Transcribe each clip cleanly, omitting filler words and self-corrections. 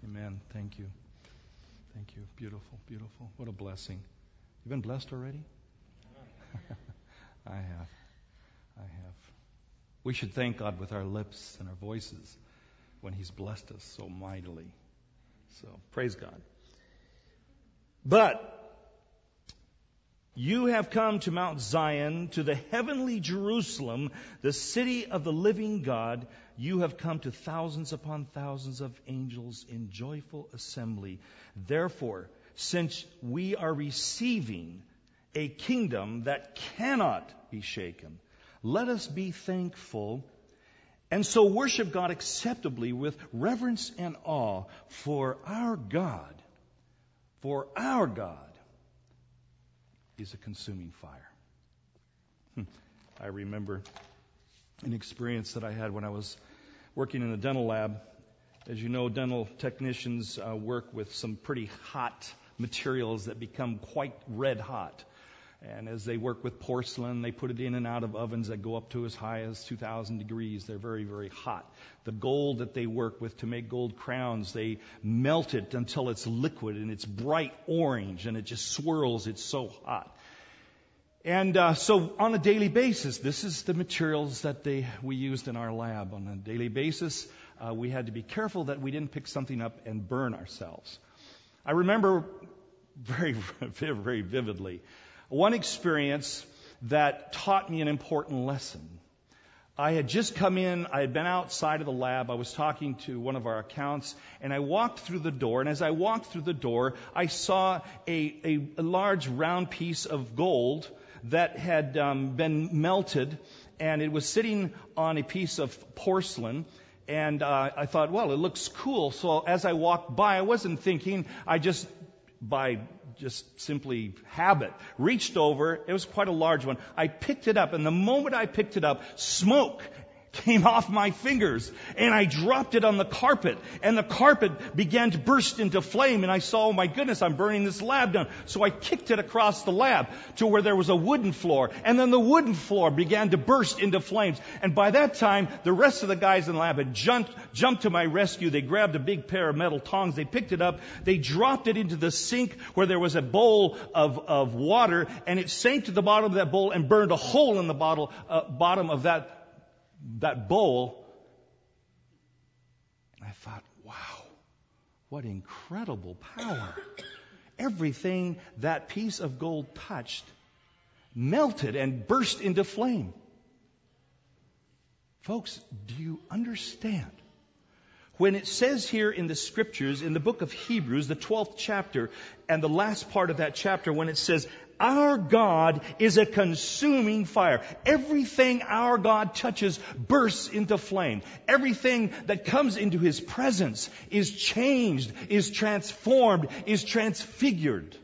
Amen. Thank you. Thank you. Beautiful, beautiful. What a blessing. You been blessed already? I have. We should thank God with our lips and our voices when He's blessed us so mightily. So, praise God. But you have come to Mount Zion, to the heavenly Jerusalem, the city of the living God. You have come to thousands upon thousands of angels in joyful assembly. Therefore, since we are receiving a kingdom that cannot be shaken, let us be thankful and so worship God acceptably with reverence and awe, for our God is a consuming fire. I remember an experience that I had when I was working in a dental lab. As you know, dental technicians work with some pretty hot materials that become quite red hot. And as they work with porcelain, they put it in and out of ovens that go up to as high as 2,000 degrees. They're very, very hot. The gold that they work with to make gold crowns, they melt it until it's liquid and it's bright orange and it just swirls. It's so hot. And so on a daily basis, this is the materials that we used in our lab. On a daily basis, we had to be careful that we didn't pick something up and burn ourselves. I remember very, very vividly one experience that taught me an important lesson. I had just come in, I had been outside of the lab, I was talking to one of our accounts, and I walked through the door, and as I walked through the door, I saw a large round piece of gold that had been melted, and it was sitting on a piece of porcelain. And I thought, well, it looks cool. So as I walked by, I wasn't thinking, by simply habit, reached over. It was quite a large one. I picked it up, and the moment I picked it up, smoke came off my fingers, and I dropped it on the carpet, and the carpet began to burst into flame, and I saw, oh my goodness, I'm burning this lab down. So I kicked it across the lab to where there was a wooden floor, and then the wooden floor began to burst into flames. And by that time, the rest of the guys in the lab had jumped to my rescue. They grabbed a big pair of metal tongs, they picked it up, they dropped it into the sink where there was a bowl of water, and it sank to the bottom of that bowl and burned a hole in the bottom of that bowl. I thought, wow, what incredible power. Everything that piece of gold touched melted and burst into flame. Folks, do you understand? When it says here in the scriptures, in the book of Hebrews, the 12th chapter, and the last part of that chapter, when it says, our God is a consuming fire. Everything our God touches bursts into flame. Everything that comes into His presence is changed, is transformed, is transfigured.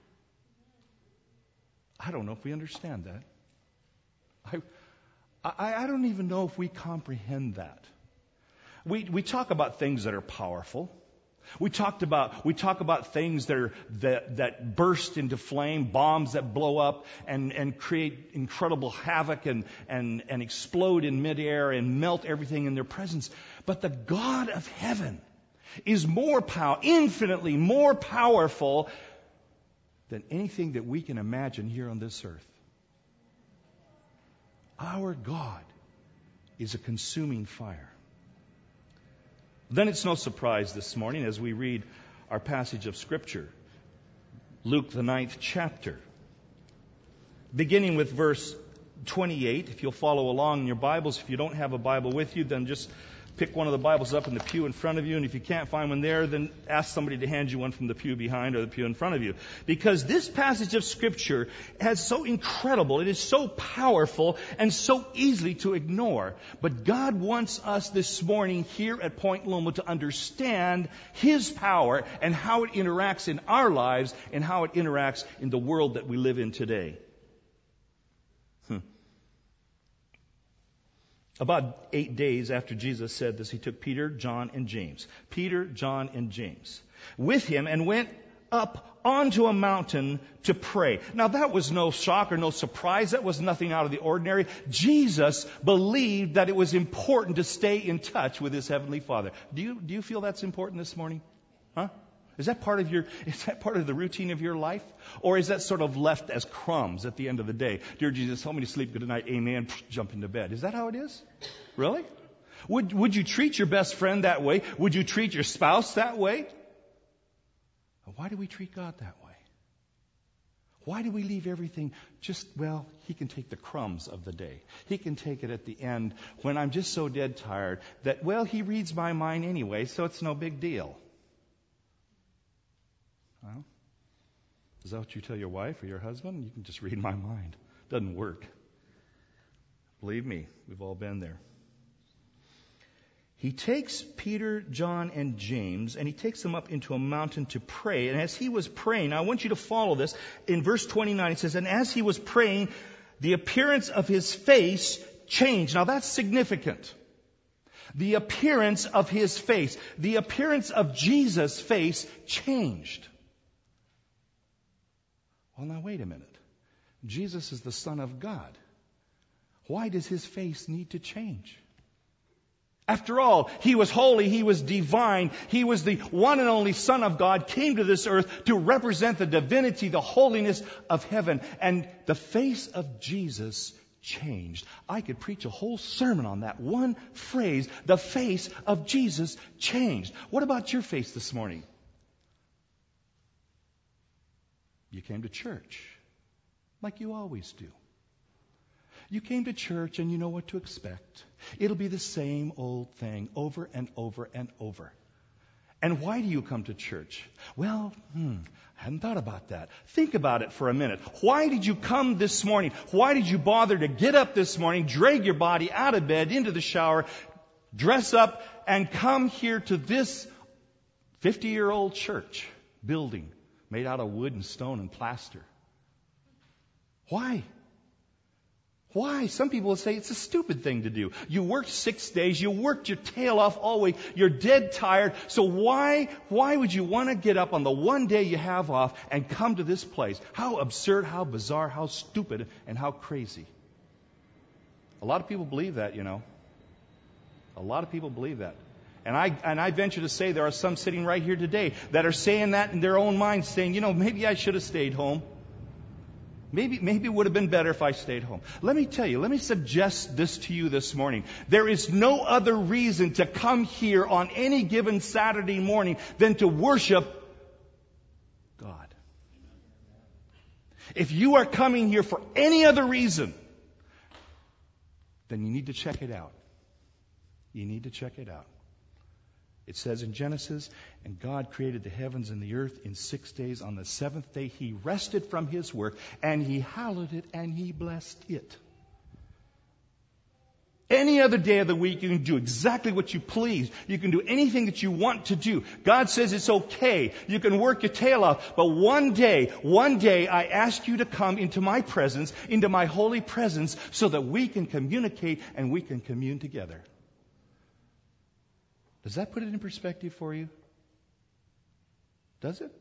I don't know if we understand that. I don't even know if we comprehend that. We talk about things that are powerful. We talk about things that burst into flame, bombs that blow up and create incredible havoc and explode in midair and melt everything in their presence. But the God of heaven is infinitely more powerful than anything that we can imagine here on this earth. Our God is a consuming fire. Then it's no surprise this morning as we read our passage of Scripture, Luke the 9th chapter, beginning with verse 28. If you'll follow along in your Bibles, if you don't have a Bible with you, then just pick one of the Bibles up in the pew in front of you, and if you can't find one there, then ask somebody to hand you one from the pew behind or the pew in front of you. Because this passage of Scripture is so incredible, it is so powerful, and so easily to ignore. But God wants us this morning here at Point Loma to understand His power and how it interacts in our lives and how it interacts in the world that we live in today. About 8 days after Jesus said this, He took Peter, John, and James with Him and went up onto a mountain to pray. Now that was no shock or no surprise. That was nothing out of the ordinary. Jesus believed that it was important to stay in touch with His Heavenly Father. Do you feel that's important this morning? Huh? Is that part of the routine of your life? Or is that sort of left as crumbs at the end of the day? Dear Jesus, help me to sleep. Good night. Amen. Jump into bed. Is that how it is? Really? Would you treat your best friend that way? Would you treat your spouse that way? Why do we treat God that way? Why do we leave everything He can take the crumbs of the day. He can take it at the end when I'm just so dead tired that, He reads my mind anyway, so it's no big deal. Well, is that what you tell your wife or your husband? You can just read my mind. Doesn't work. Believe me, we've all been there. He takes Peter, John, and James, and he takes them up into a mountain to pray. And as he was praying, I want you to follow this. In verse 29, it says, and as he was praying, the appearance of his face changed. Now that's significant. The appearance of his face, the appearance of Jesus' face changed. Well, now wait a minute. Jesus is the Son of God. Why does his face need to change? After all, he was holy, he was divine, he was the one and only Son of God, came to this earth to represent the divinity, the holiness of heaven. And the face of Jesus changed. I could preach a whole sermon on that one phrase, the face of Jesus changed. What about your face this morning? You came to church like you always do. You came to church and you know what to expect. It'll be the same old thing over and over and over. And why do you come to church? Well, I hadn't thought about that. Think about it for a minute. Why did you come this morning? Why did you bother to get up this morning, drag your body out of bed, into the shower, dress up, and come here to this 50-year-old church building made out of wood and stone and plaster? Why? Why? Some people will say it's a stupid thing to do. You worked 6 days, you worked your tail off all week, you're dead tired, so why would you want to get up on the one day you have off and come to this place? How absurd, how bizarre, how stupid, and how crazy. A lot of people believe that, you know. A lot of people believe that. And I venture to say there are some sitting right here today that are saying that in their own minds, saying, maybe I should have stayed home. Maybe it would have been better if I stayed home. Let me suggest this to you this morning. There is no other reason to come here on any given Saturday morning than to worship God. If you are coming here for any other reason, then you need to check it out. You need to check it out. It says in Genesis, and God created the heavens and the earth in 6 days. On the seventh day, He rested from His work, and He hallowed it, and He blessed it. Any other day of the week, you can do exactly what you please. You can do anything that you want to do. God says it's okay. You can work your tail off. But one day, I ask you to come into my presence, into my holy presence, so that we can communicate and we can commune together. Does that put it in perspective for you? Does it?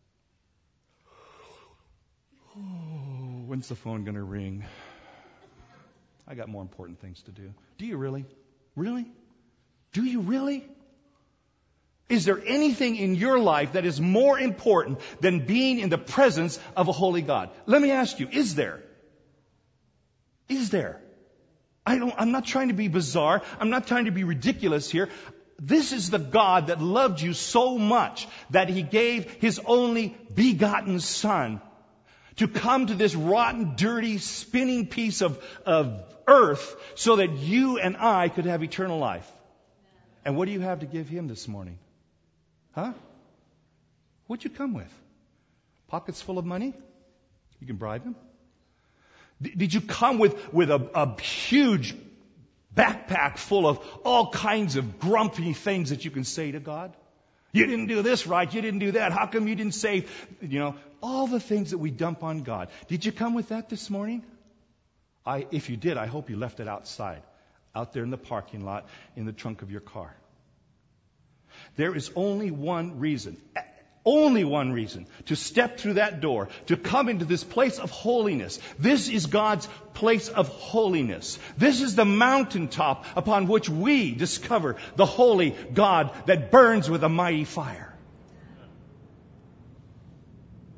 Oh, when's the phone going to ring? I got more important things to do. Do you really? Really? Do you really? Is there anything in your life that is more important than being in the presence of a holy God? Let me ask you, is there? Is there? I'm not trying to be bizarre. I'm not trying to be ridiculous here. This is the God that loved you so much that He gave His only begotten Son to come to this rotten, dirty, spinning piece of earth so that you and I could have eternal life. And what do you have to give Him this morning? Huh? What'd you come with? Pockets full of money? You can bribe Him? Did you come with a huge backpack full of all kinds of grumpy things that you can say to God? You didn't do this right. You didn't do that. How come you didn't say, all the things that we dump on God. Did you come with that this morning? If you did, I hope you left it outside, out there in the parking lot, in the trunk of your car. There is only one reason to step through that door, to come into this place of holiness. This is God's place of holiness. This is the mountaintop upon which we discover the holy God that burns with a mighty fire.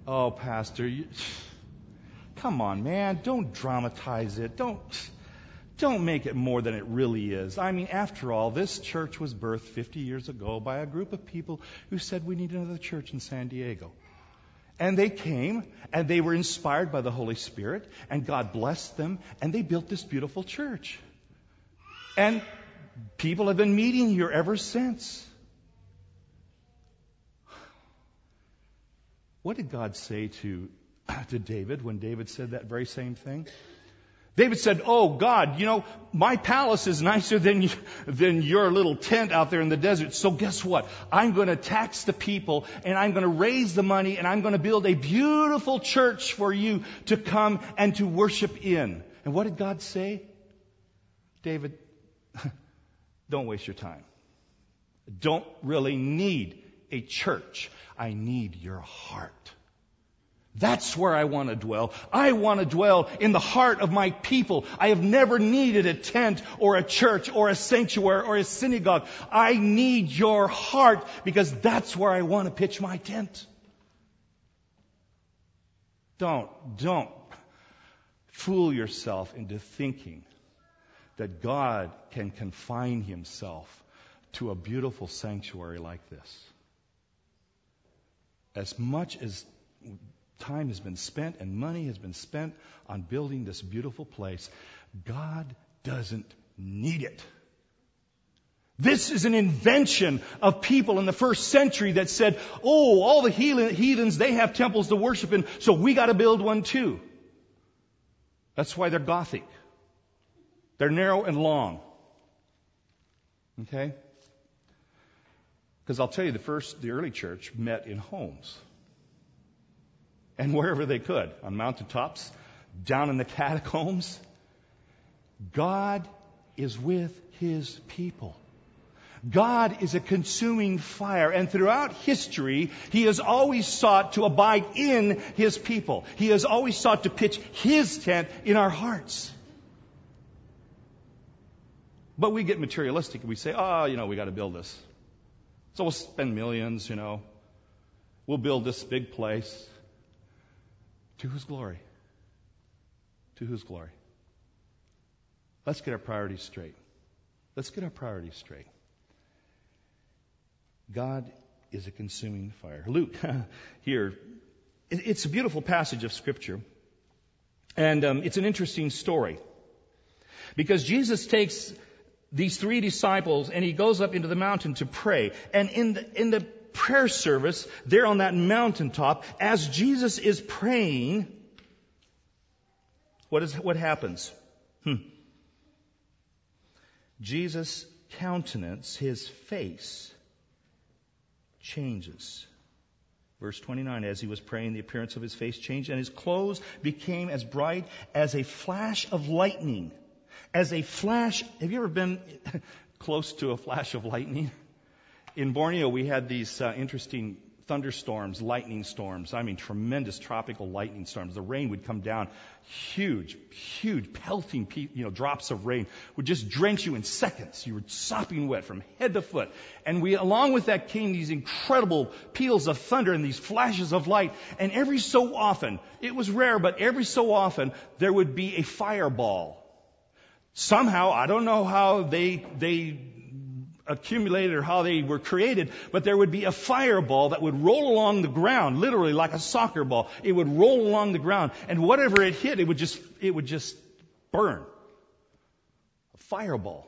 Oh, Pastor, come on, man. Don't dramatize it. Don't make it more than it really is. I mean, after all, this church was birthed 50 years ago by a group of people who said we need another church in San Diego. And they came, and they were inspired by the Holy Spirit, and God blessed them, and they built this beautiful church. And people have been meeting here ever since. What did God say to David when David said that very same thing? David said, oh, God, my palace is nicer than your little tent out there in the desert. So guess what? I'm going to tax the people, and I'm going to raise the money, and I'm going to build a beautiful church for you to come and to worship in. And what did God say? David, don't waste your time. Don't really need a church. I need your heart. That's where I want to dwell. I want to dwell in the heart of my people. I have never needed a tent or a church or a sanctuary or a synagogue. I need your heart because that's where I want to pitch my tent. Don't fool yourself into thinking that God can confine himself to a beautiful sanctuary like this. As much as time has been spent and money has been spent on building this beautiful place, God doesn't need it. This is an invention of people in the first century that said, oh, all the heathens, they have temples to worship in, so we got to build one too. That's why they're Gothic. They're narrow and long. Okay? Because I'll tell you, the early church met in homes. And wherever they could, on mountaintops, down in the catacombs. God is with his people. God is a consuming fire, and throughout history, he has always sought to abide in his people. He has always sought to pitch his tent in our hearts. But we get materialistic and we say, we got to build this. So we'll spend millions, We'll build this big place. To whose glory? To whose glory? Let's get our priorities straight. God is a consuming fire. Luke, here, it's a beautiful passage of Scripture. And it's an interesting story. Because Jesus takes these 3 disciples and he goes up into the mountain to pray. And in the prayer service there on that mountaintop, as Jesus is praying, what happens? Jesus' countenance, his face, changes. Verse 29, as he was praying, the appearance of his face changed, and his clothes became as bright as a flash of lightning. As a flash, have you ever been close to a flash of lightning? In Borneo, we had these interesting thunderstorms, lightning storms. I mean, tremendous tropical lightning storms. The rain would come down, huge, pelting, drops of rain would just drench you in seconds. You were sopping wet from head to foot. And along with that came these incredible peals of thunder and these flashes of light. And every so often, it was rare, but every so often, there would be a fireball. Somehow, I don't know how they accumulated or how they were created, but there would be a fireball that would roll along the ground, literally like a soccer ball. It would roll along the ground, and whatever it hit, it would just burn. A fireball.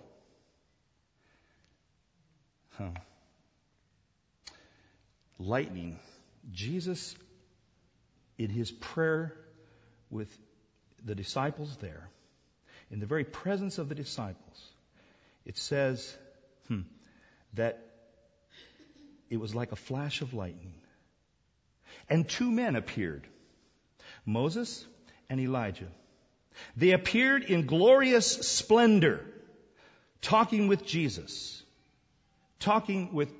Lightning. Jesus, in his prayer with the disciples there, in the very presence of the disciples, it says that it was like a flash of lightning. And 2 men appeared, Moses and Elijah. They appeared in glorious splendor, talking with Jesus. Wouldn't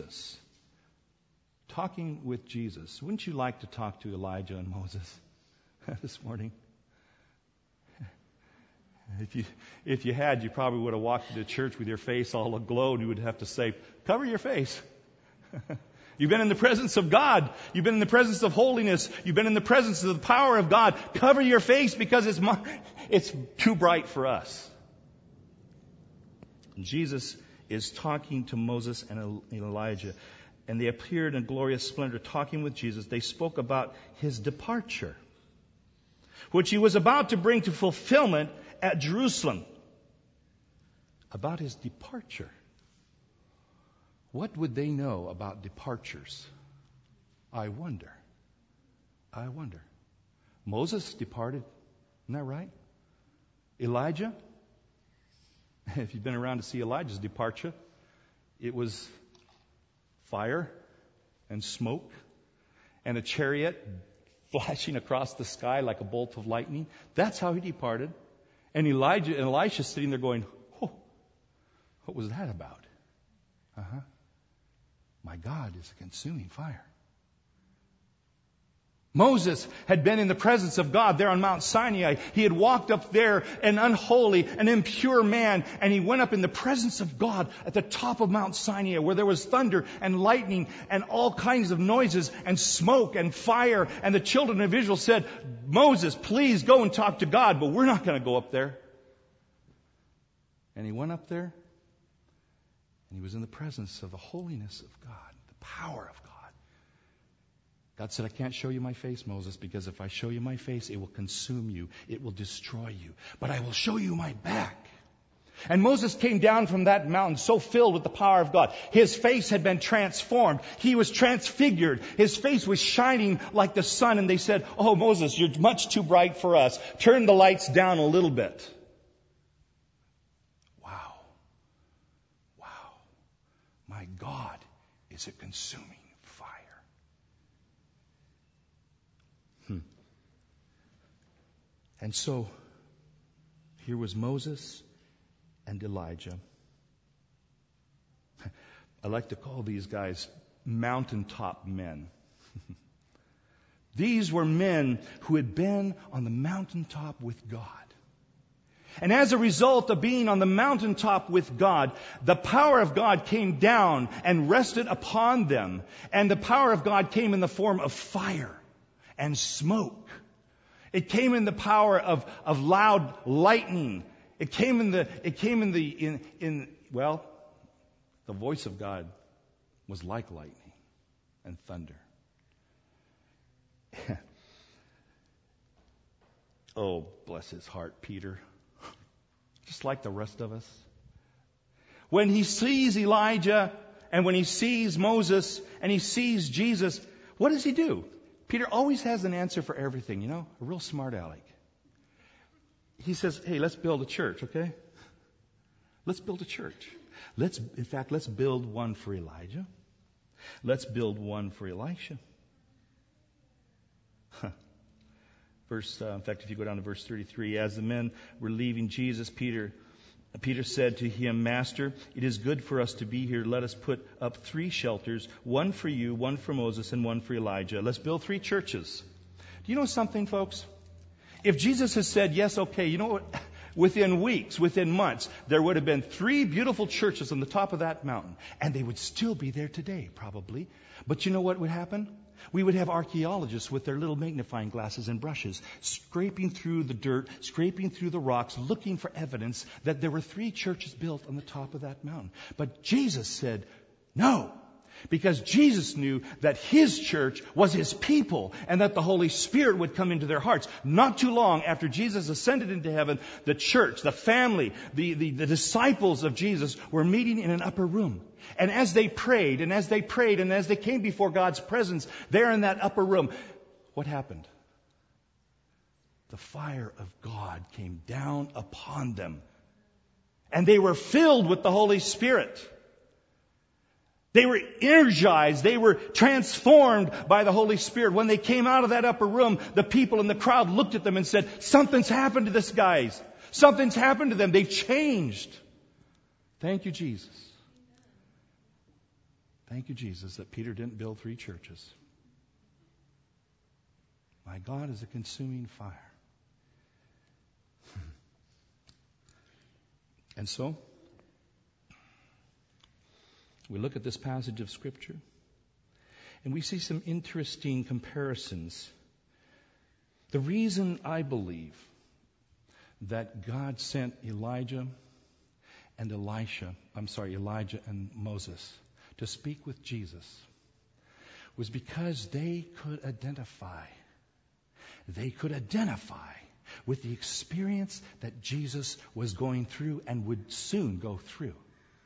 you like to talk to Elijah and Moses this morning? If you had, you probably would have walked into church with your face all aglow, and you would have to say, cover your face. You've been in the presence of God. You've been in the presence of holiness. You've been in the presence of the power of God. Cover your face because it's too bright for us. Jesus is talking to Moses and Elijah, and they appeared in glorious splendor talking with Jesus. They spoke about his departure, which he was about to bring to fulfillment at Jerusalem. About his departure. What would they know about departures? I wonder. Moses departed. Isn't that right? Elijah? If you've been around to see Elijah's departure, it was fire and smoke and a chariot flashing across the sky like a bolt of lightning. That's how he departed. And Elisha's sitting there going, oh, what was that about? My God is a consuming fire. Moses had been in the presence of God there on Mount Sinai. He had walked up there, an unholy, an impure man, and he went up in the presence of God at the top of Mount Sinai where there was thunder and lightning and all kinds of noises and smoke and fire. And the children of Israel said, Moses, please go and talk to God, but we're not going to go up there. And he went up there, and he was in the presence of the holiness of God, the power of God. God said, I can't show you my face, Moses, because if I show you my face, it will consume you. It will destroy you. But I will show you my back. And Moses came down from that mountain so filled with the power of God. His face had been transformed. He was transfigured. His face was shining like the sun. And they said, oh, Moses, you're much too bright for us. Turn the lights down a little bit. Wow. My God is a consuming fire. And so, here was Moses and Elijah. I like to call these guys mountaintop men. These were men who had been on the mountaintop with God. And as a result of being on the mountaintop with God, the power of God came down and rested upon them. And the power of God came in the form of fire and smoke. It came in the power of loud lightning. The voice of God was like lightning and thunder. Oh, bless his heart, Peter. Just like the rest of us. When he sees Elijah and when he sees Moses and he sees Jesus, what does he do? Peter always has an answer for everything, a real smart aleck. He says, hey, let's build a church, okay? Let's build a church. Let's build one for Elijah. Let's build one for Elisha. In fact, if you go down to verse 33, as the men were leaving Jesus, Peter said to him, Master, it is good for us to be here. Let us put up 3 shelters, one for you, one for Moses, and one for Elijah. Let's build 3 churches. Do you know something, folks? If Jesus has said, yes, okay, you know what? Within weeks, within months, there would have been 3 beautiful churches on the top of that mountain. And they would still be there today, probably. But you know what would happen? We would have archaeologists with their little magnifying glasses and brushes, scraping through the dirt, scraping through the rocks, looking for evidence that there were 3 churches built on the top of that mountain. But Jesus said, no. Because Jesus knew that His church was His people and that the Holy Spirit would come into their hearts. Not too long after Jesus ascended into heaven, the church, the family, the disciples of Jesus were meeting in an upper room. And as they prayed and as they prayed and as they came before God's presence there in that upper room, what happened? The fire of God came down upon them. And they were filled with the Holy Spirit. They were energized. They were transformed by the Holy Spirit. When they came out of that upper room, the people in the crowd looked at them and said, something's happened to this guys. Something's happened to them. They've changed. Thank you, Jesus. Thank you, Jesus, that Peter didn't build 3 churches. My God is a consuming fire. And so, we look at this passage of Scripture, And we see some interesting comparisons. The reason I believe that God sent Elijah and Elijah and Moses to speak with Jesus was because they could identify with the experience that Jesus was going through and would soon go through.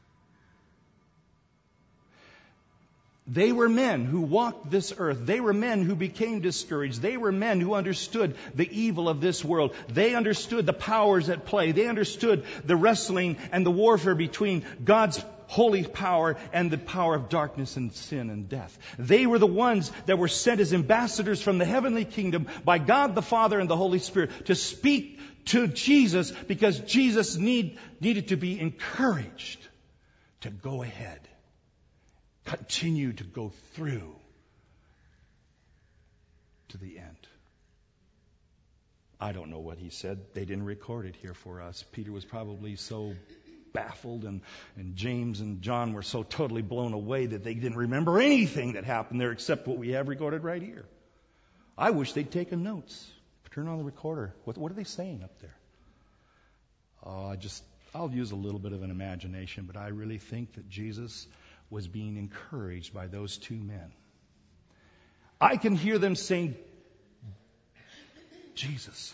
They were men who walked this earth. They were men who became discouraged. They were men who understood the evil of this world. They understood the powers at play. They understood the wrestling and the warfare between God's holy power and the power of darkness and sin and death. They were the ones that were sent as ambassadors from the heavenly kingdom by God the Father and the Holy Spirit to speak to Jesus, because Jesus needed to be encouraged to go ahead. Continue to go through to the end. I don't know what he said. They didn't record it here for us. Peter was probably so baffled, and James and John were so totally blown away that they didn't remember anything that happened there except what we have recorded right here. I wish they'd taken notes. Turn on the recorder. What are they saying up there? I'll use a little bit of an imagination, but I really think that Jesus was being encouraged by those two men. I can hear them saying, Jesus,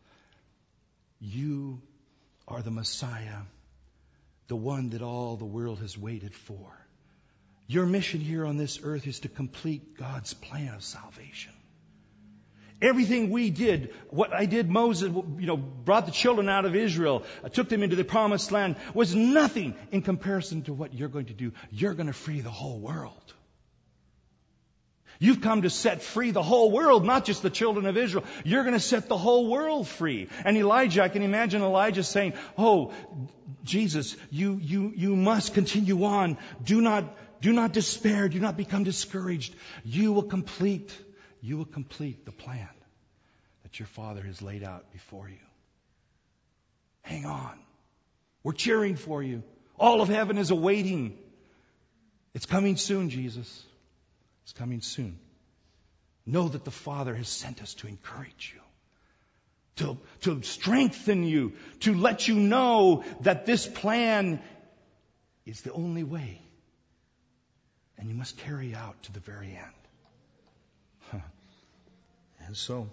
you are the Messiah, the one that all the world has waited for. Your mission here on this earth is to complete God's plan of salvation. Everything we did, what I did, Moses, brought the children out of Israel, took them into the promised land, was nothing in comparison to what you're going to do. You're going to free the whole world. You've come to set free the whole world, not just the children of Israel. You're going to set the whole world free. And Elijah, I can imagine Elijah saying, "Oh, Jesus, you must continue on. Do not despair. Do not become discouraged. You will complete the plan that your Father has laid out before you. Hang on. We're cheering for you. All of heaven is awaiting. It's coming soon, Jesus. It's coming soon. Know that the Father has sent us to encourage you, to strengthen you, to let you know that this plan is the only way. And you must carry out to the very end." And so,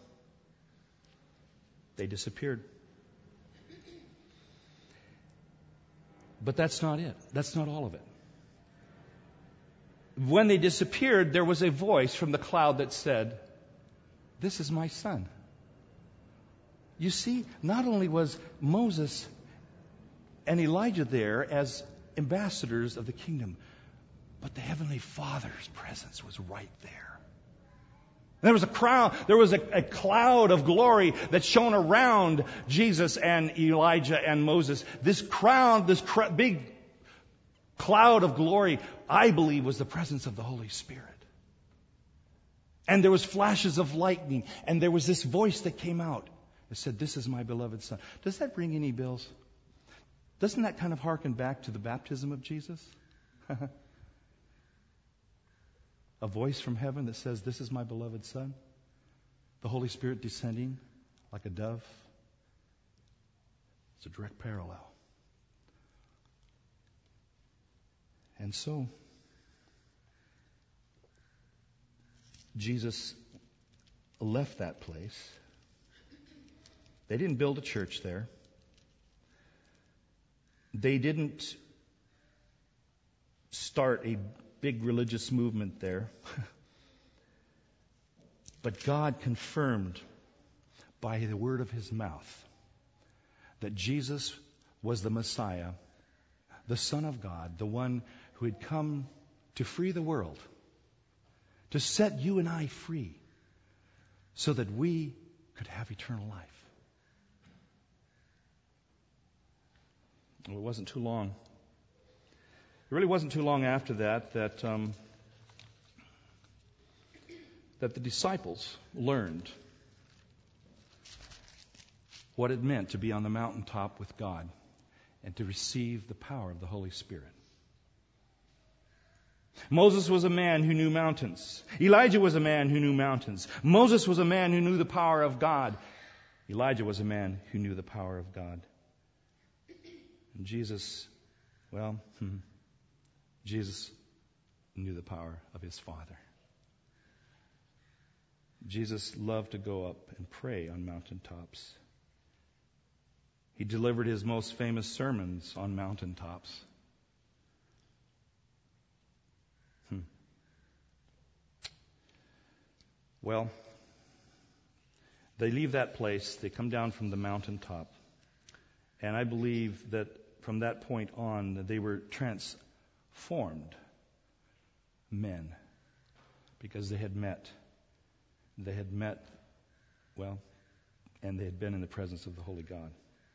they disappeared. But that's not it. That's not all of it. When they disappeared, there was a voice from the cloud that said, "This is my son." You see, not only was Moses and Elijah there as ambassadors of the kingdom, but the Heavenly Father's presence was right there. There was a cloud of glory that shone around Jesus and Elijah and Moses. This big cloud of glory, I believe, was the presence of the Holy Spirit. And there was flashes of lightning, and there was this voice that came out that said, "This is my beloved Son." Does that ring any bells? Doesn't that kind of harken back to the baptism of Jesus? A voice from heaven that says, "This is my beloved Son." The Holy Spirit descending like a dove. It's a direct parallel. And so, Jesus left that place. They didn't build a church there. They didn't start a big religious movement there. But God confirmed by the word of His mouth that Jesus was the Messiah, the Son of God, the one who had come to free the world, to set you and I free so that we could have eternal life. Well, it wasn't too long. It really wasn't too long after that the disciples learned what it meant to be on the mountaintop with God and to receive the power of the Holy Spirit. Moses was a man who knew mountains. Elijah was a man who knew mountains. Moses was a man who knew the power of God. Elijah was a man who knew the power of God. And Jesus knew the power of his Father. Jesus loved to go up and pray on mountaintops. He delivered his most famous sermons on mountaintops. Well, they leave that place. They come down from the mountaintop. And I believe that from that point on, they were transformed men because they had met. They had met, and they had been in the presence of the Holy God.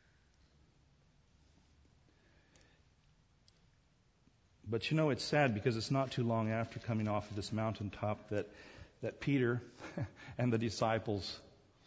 But it's sad because it's not too long after coming off of this mountaintop that Peter and the disciples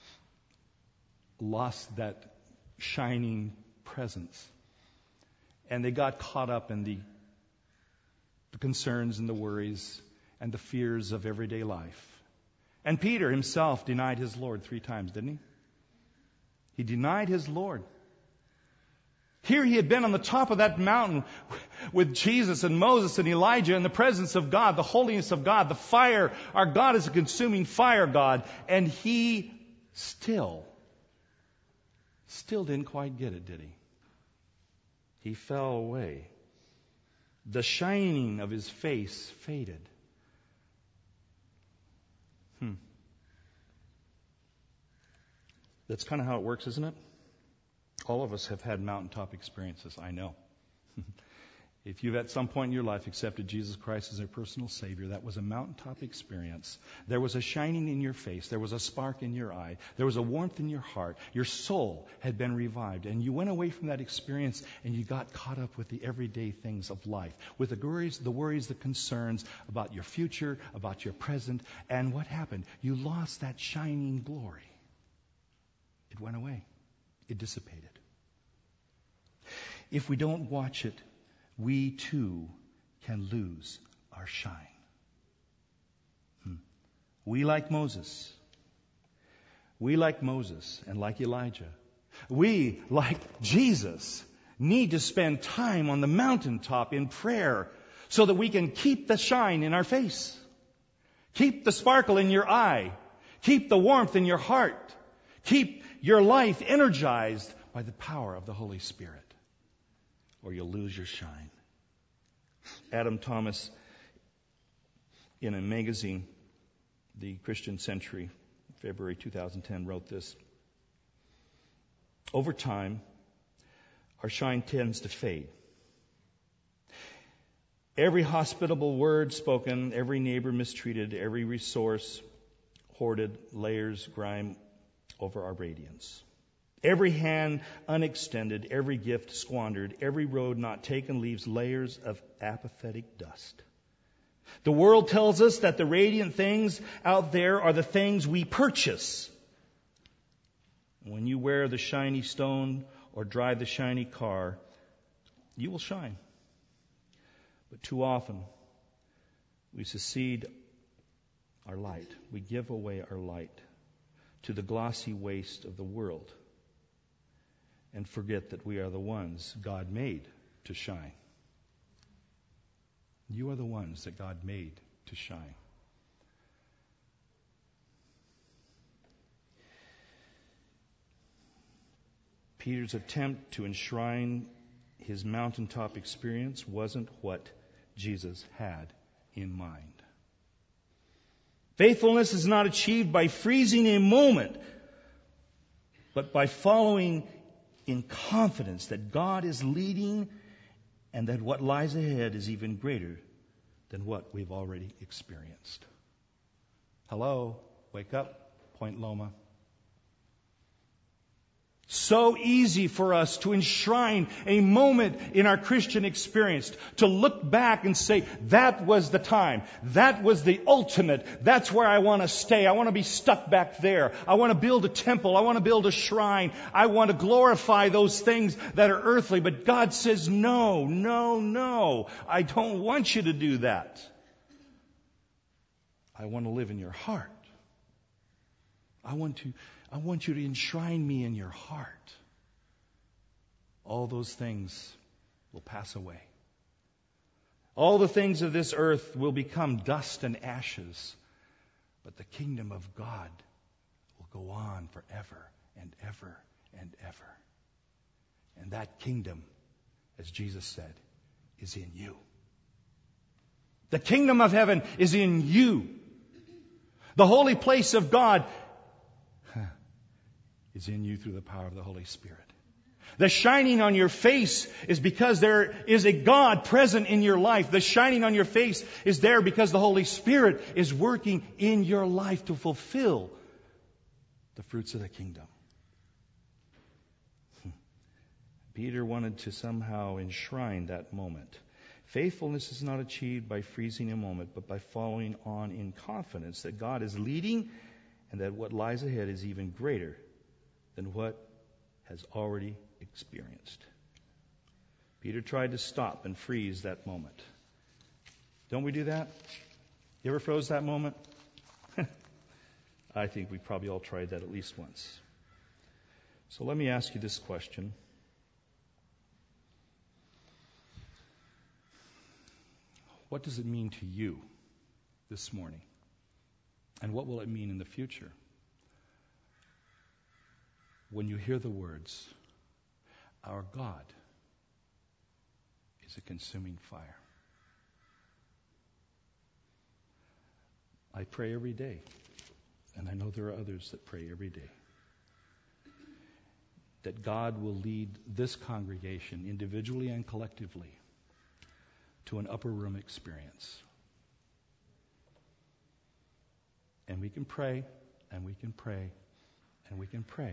lost that shining presence. And they got caught up in the concerns and the worries and the fears of everyday life. And Peter himself denied his Lord 3 times, didn't he? He denied his Lord. Here he had been on the top of that mountain with Jesus and Moses and Elijah in the presence of God, the holiness of God, the fire. Our God is a consuming fire God. And he still didn't quite get it, did he? He fell away. The shining of his face faded. That's kind of how it works, isn't it? All of us have had mountaintop experiences, I know. If you've at some point in your life accepted Jesus Christ as your personal Savior, that was a mountaintop experience. There was a shining in your face. There was a spark in your eye. There was a warmth in your heart. Your soul had been revived. And you went away from that experience and you got caught up with the everyday things of life, with the worries, the concerns about your future, about your present. And what happened? You lost that shining glory. It went away. It dissipated. If we don't watch it, we too can lose our shine. We like Moses and like Elijah, we like Jesus need to spend time on the mountaintop in prayer so that we can keep the shine in our face, keep the sparkle in your eye, keep the warmth in your heart, keep your life energized by the power of the Holy Spirit, or you'll lose your shine. Adam Thomas, in a magazine, The Christian Century, February 2010, wrote this. Over time, our shine tends to fade. Every hospitable word spoken, every neighbor mistreated, every resource hoarded layers grime over our radiance. Every hand unextended, every gift squandered, every road not taken leaves layers of apathetic dust. The world tells us that the radiant things out there are the things we purchase. When you wear the shiny stone or drive the shiny car, you will shine. But too often, we secede our light. We give away our light to the glossy waste of the world and forget that we are the ones God made to shine. You are the ones that God made to shine. Peter's attempt to enshrine his mountaintop experience wasn't what Jesus had in mind. Faithfulness is not achieved by freezing a moment, but by following in confidence that God is leading and that what lies ahead is even greater than what we've already experienced. Hello, wake up, Point Loma. So easy for us to enshrine a moment in our Christian experience, to look back and say, that was the time, that was the ultimate, that's where I want to stay, I want to be stuck back there, I want to build a temple, I want to build a shrine, I want to glorify those things that are earthly. But God says, no, I don't want you to do that. I want to live in your heart. I want you to enshrine me in your heart. All those things will pass away. All the things of this earth will become dust and ashes. But the kingdom of God will go on forever and ever and ever. And that kingdom, as Jesus said, is in you. The kingdom of heaven is in you. The holy place of God is in you through the power of the Holy Spirit. The shining on your face is because there is a God present in your life. The shining on your face is there because the Holy Spirit is working in your life to fulfill the fruits of the kingdom. Peter wanted to somehow enshrine that moment. Faithfulness is not achieved by freezing a moment, but by following on in confidence that God is leading and that what lies ahead is even greater than what has already experienced. Peter tried to stop and freeze that moment. Don't we do that? You ever froze that moment? I think we probably all tried that at least once. So let me ask you this question. What does it mean to you this morning? And what will it mean in the future? When you hear the words, our God is a consuming fire. I pray every day, and I know there are others that pray every day, that God will lead this congregation, individually and collectively, to an upper room experience. And we can pray, and we can pray, and we can pray.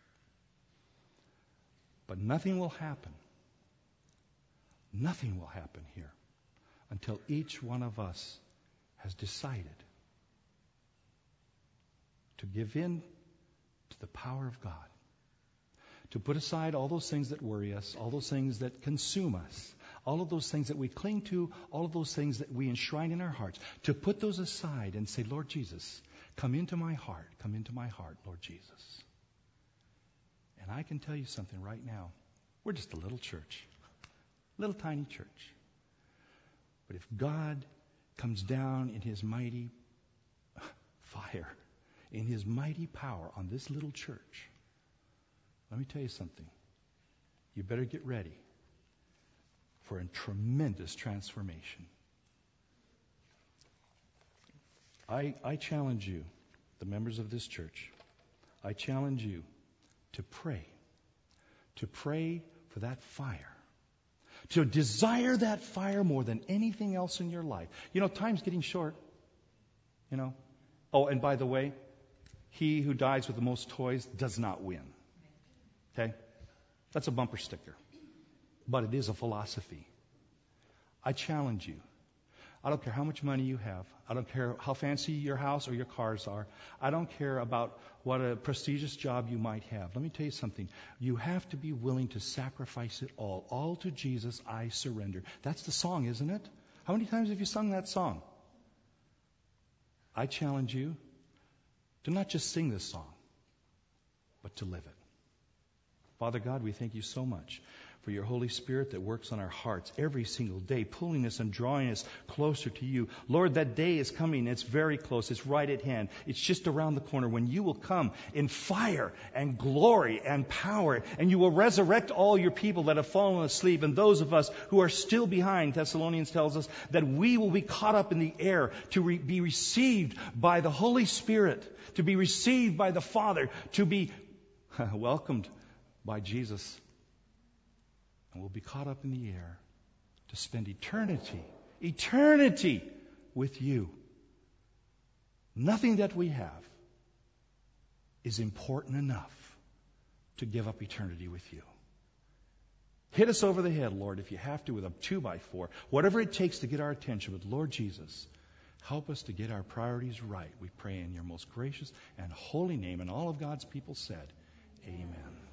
But nothing will happen. Nothing will happen here until each one of us has decided to give in to the power of God, to put aside all those things that worry us, all those things that consume us, all of those things that we cling to, all of those things that we enshrine in our hearts, to put those aside and say, Lord Jesus, come into my heart, Lord Jesus. And I can tell you something right now. We're just a little church, little tiny church. But if God comes down in His mighty fire, in His mighty power on this little church, let me tell you something. You better get ready for a tremendous transformation. I challenge you, the members of this church, I challenge you to pray for that fire, to desire that fire more than anything else in your life. You know, time's getting short. You know. Oh, and by the way, he who dies with the most toys does not win. Okay? That's a bumper sticker. But it is a philosophy. I challenge you. I don't care how much money you have. I don't care how fancy your house or your cars are. I don't care about what a prestigious job you might have. Let me tell you something. You have to be willing to sacrifice it all. All to Jesus I surrender. That's the song, isn't it? How many times have you sung that song? I challenge you to not just sing this song, but to live it. Father God, we thank you so much for your Holy Spirit that works on our hearts every single day, pulling us and drawing us closer to you. Lord, that day is coming. It's very close. It's right at hand. It's just around the corner when you will come in fire and glory and power, and you will resurrect all your people that have fallen asleep, and those of us who are still behind, Thessalonians tells us, that we will be caught up in the air to be received by the Holy Spirit, to be received by the Father, to be welcomed by Jesus. And we'll be caught up in the air to spend eternity with you. Nothing that we have is important enough to give up eternity with you. Hit us over the head, Lord, if you have to, with a 2x4. Whatever it takes to get our attention. But Lord Jesus, help us to get our priorities right. We pray in your most gracious and holy name. And all of God's people said, Amen.